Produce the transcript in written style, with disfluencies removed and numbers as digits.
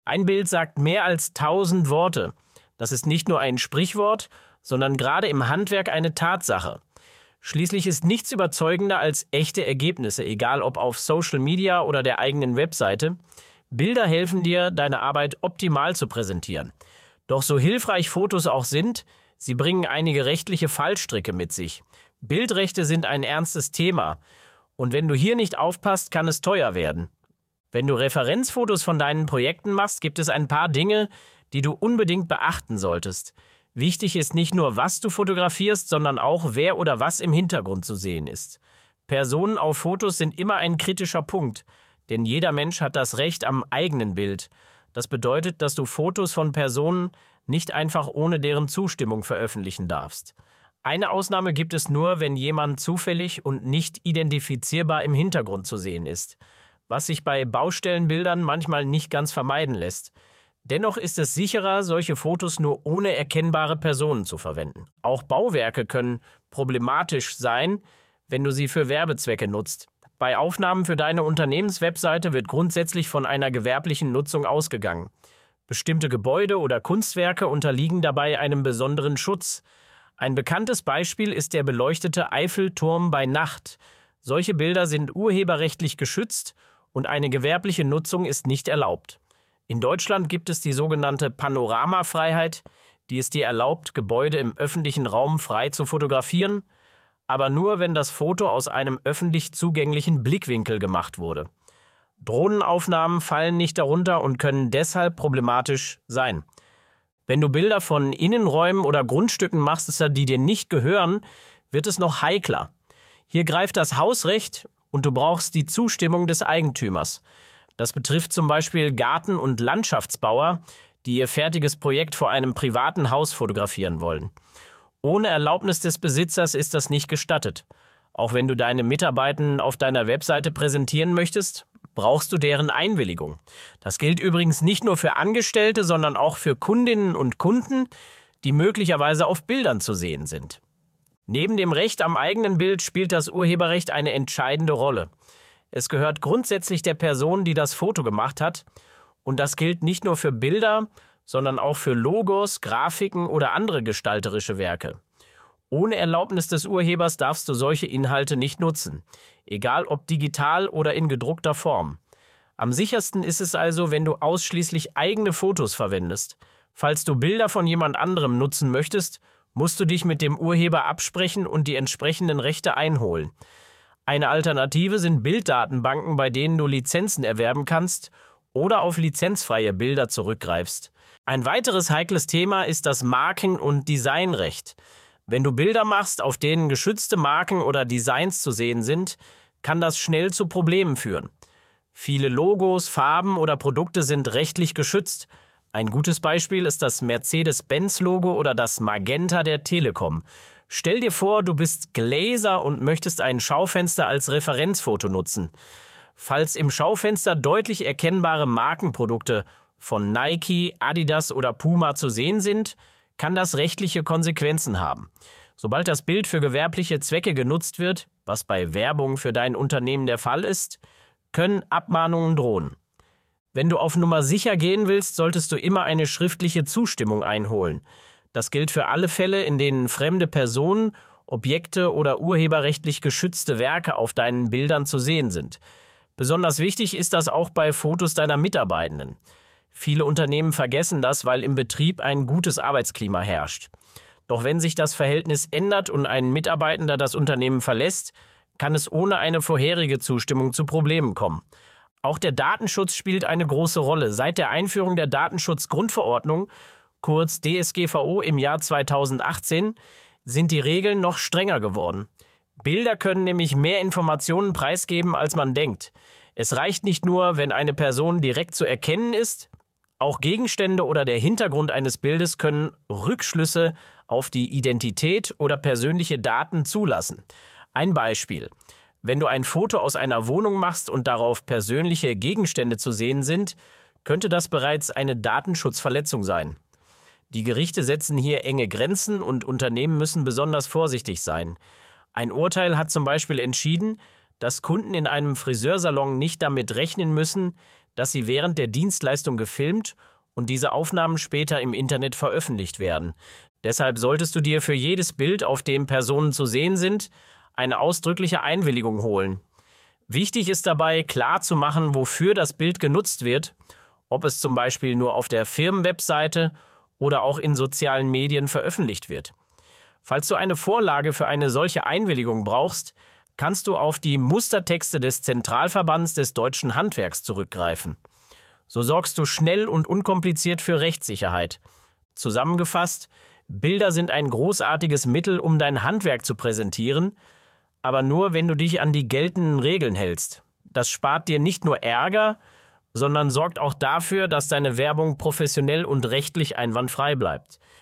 Ein Bild sagt mehr als 1000 Worte. Das ist nicht nur ein Sprichwort, sondern gerade im Handwerk eine Tatsache. Schließlich ist nichts überzeugender als echte Ergebnisse, egal ob auf Social Media oder der eigenen Webseite. Bilder helfen dir, deine Arbeit optimal zu präsentieren. Doch so hilfreich Fotos auch sind, sie bringen einige rechtliche Fallstricke mit sich. Bildrechte sind ein ernstes Thema. Und wenn du hier nicht aufpasst, kann es teuer werden. Wenn du Referenzfotos von deinen Projekten machst, gibt es ein paar Dinge, die du unbedingt beachten solltest. Wichtig ist nicht nur, was du fotografierst, sondern auch, wer oder was im Hintergrund zu sehen ist. Personen auf Fotos sind immer ein kritischer Punkt, denn jeder Mensch hat das Recht am eigenen Bild. Das bedeutet, dass du Fotos von Personen nicht einfach ohne deren Zustimmung veröffentlichen darfst. Eine Ausnahme gibt es nur, wenn jemand zufällig und nicht identifizierbar im Hintergrund zu sehen ist, was sich bei Baustellenbildern manchmal nicht ganz vermeiden lässt. Dennoch ist es sicherer, solche Fotos nur ohne erkennbare Personen zu verwenden. Auch Bauwerke können problematisch sein, wenn du sie für Werbezwecke nutzt. Bei Aufnahmen für deine Unternehmenswebseite wird grundsätzlich von einer gewerblichen Nutzung ausgegangen. Bestimmte Gebäude oder Kunstwerke unterliegen dabei einem besonderen Schutz. Ein bekanntes Beispiel ist der beleuchtete Eiffelturm bei Nacht. Solche Bilder sind urheberrechtlich geschützt und eine gewerbliche Nutzung ist nicht erlaubt. In Deutschland gibt es die sogenannte Panoramafreiheit, die es dir erlaubt, Gebäude im öffentlichen Raum frei zu fotografieren, aber nur, wenn das Foto aus einem öffentlich zugänglichen Blickwinkel gemacht wurde. Drohnenaufnahmen fallen nicht darunter und können deshalb problematisch sein. Wenn du Bilder von Innenräumen oder Grundstücken machst, die dir nicht gehören, wird es noch heikler. Hier greift das Hausrecht und du brauchst die Zustimmung des Eigentümers. Das betrifft zum Beispiel Garten- und Landschaftsbauer, die ihr fertiges Projekt vor einem privaten Haus fotografieren wollen. Ohne Erlaubnis des Besitzers ist das nicht gestattet. Auch wenn du deine Mitarbeiter auf deiner Webseite präsentieren möchtest, brauchst du deren Einwilligung. Das gilt übrigens nicht nur für Angestellte, sondern auch für Kundinnen und Kunden, die möglicherweise auf Bildern zu sehen sind. Neben dem Recht am eigenen Bild spielt das Urheberrecht eine entscheidende Rolle. Es gehört grundsätzlich der Person, die das Foto gemacht hat, und das gilt nicht nur für Bilder, sondern auch für Logos, Grafiken oder andere gestalterische Werke. Ohne Erlaubnis des Urhebers darfst du solche Inhalte nicht nutzen, egal ob digital oder in gedruckter Form. Am sichersten ist es also, wenn du ausschließlich eigene Fotos verwendest. Falls du Bilder von jemand anderem nutzen möchtest, musst du dich mit dem Urheber absprechen und die entsprechenden Rechte einholen. Eine Alternative sind Bilddatenbanken, bei denen du Lizenzen erwerben kannst oder auf lizenzfreie Bilder zurückgreifst. Ein weiteres heikles Thema ist das Marken- und Designrecht. Wenn du Bilder machst, auf denen geschützte Marken oder Designs zu sehen sind, kann das schnell zu Problemen führen. Viele Logos, Farben oder Produkte sind rechtlich geschützt. Ein gutes Beispiel ist das Mercedes-Benz-Logo oder das Magenta der Telekom. Stell dir vor, du bist Glaser und möchtest ein Schaufenster als Referenzfoto nutzen. Falls im Schaufenster deutlich erkennbare Markenprodukte von Nike, Adidas oder Puma zu sehen sind, kann das rechtliche Konsequenzen haben. Sobald das Bild für gewerbliche Zwecke genutzt wird, was bei Werbung für dein Unternehmen der Fall ist, können Abmahnungen drohen. Wenn du auf Nummer sicher gehen willst, solltest du immer eine schriftliche Zustimmung einholen. Das gilt für alle Fälle, in denen fremde Personen, Objekte oder urheberrechtlich geschützte Werke auf deinen Bildern zu sehen sind. Besonders wichtig ist das auch bei Fotos deiner Mitarbeitenden. Viele Unternehmen vergessen das, weil im Betrieb ein gutes Arbeitsklima herrscht. Doch wenn sich das Verhältnis ändert und ein Mitarbeitender das Unternehmen verlässt, kann es ohne eine vorherige Zustimmung zu Problemen kommen. Auch der Datenschutz spielt eine große Rolle. Seit der Einführung der Datenschutzgrundverordnung, kurz DSGVO im Jahr 2018, sind die Regeln noch strenger geworden. Bilder können nämlich mehr Informationen preisgeben, als man denkt. Es reicht nicht nur, wenn eine Person direkt zu erkennen ist, auch Gegenstände oder der Hintergrund eines Bildes können Rückschlüsse auf die Identität oder persönliche Daten zulassen. Ein Beispiel: Wenn du ein Foto aus einer Wohnung machst und darauf persönliche Gegenstände zu sehen sind, könnte das bereits eine Datenschutzverletzung sein. Die Gerichte setzen hier enge Grenzen und Unternehmen müssen besonders vorsichtig sein. Ein Urteil hat zum Beispiel entschieden, dass Kunden in einem Friseursalon nicht damit rechnen müssen, dass sie während der Dienstleistung gefilmt und diese Aufnahmen später im Internet veröffentlicht werden. Deshalb solltest du dir für jedes Bild, auf dem Personen zu sehen sind, eine ausdrückliche Einwilligung holen. Wichtig ist dabei, klar zu machen, wofür das Bild genutzt wird, ob es zum Beispiel nur auf der Firmenwebseite oder auch in sozialen Medien veröffentlicht wird. Falls du eine Vorlage für eine solche Einwilligung brauchst, kannst du auf die Mustertexte des Zentralverbands des deutschen Handwerks zurückgreifen. So sorgst du schnell und unkompliziert für Rechtssicherheit. Zusammengefasst, Bilder sind ein großartiges Mittel, um dein Handwerk zu präsentieren, aber nur, wenn du dich an die geltenden Regeln hältst. Das spart dir nicht nur Ärger, sondern sorgt auch dafür, dass deine Werbung professionell und rechtlich einwandfrei bleibt.